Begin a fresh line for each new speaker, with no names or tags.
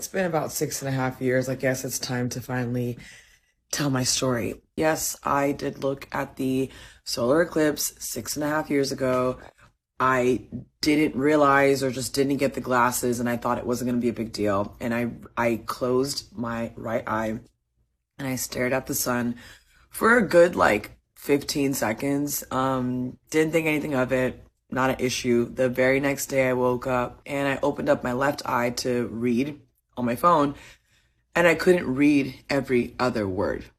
It's been about 6.5 years. I guess it's time to finally tell my story. Yes, I did look at the solar eclipse 6.5 years ago. I didn't realize or just didn't get the glasses and I thought it wasn't going to be a big deal. And I closed my right eye and I stared at the sun for a good like 15 seconds. Didn't think anything of it, not an issue. The very next day I woke up and I opened up my left eye to read on my phone and I couldn't read every other word.